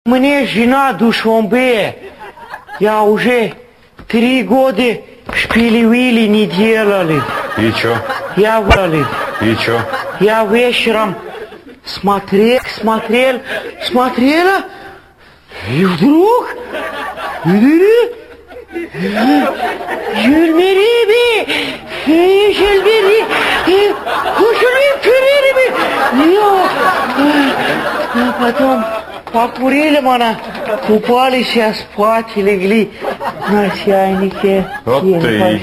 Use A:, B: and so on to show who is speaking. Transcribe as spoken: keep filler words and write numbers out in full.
A: Мне жена Душанбе. Я уже три года шпили-вили не делали.
B: И чё?
A: Я вали.
B: И чё?
A: Я вечером смотрел, смотрел, смотрела, и вдруг... Жюльмериби, Жюльмери, Жюльмери, а потом покурили мы, купались, а спать легли на чайнике.
B: Вот ты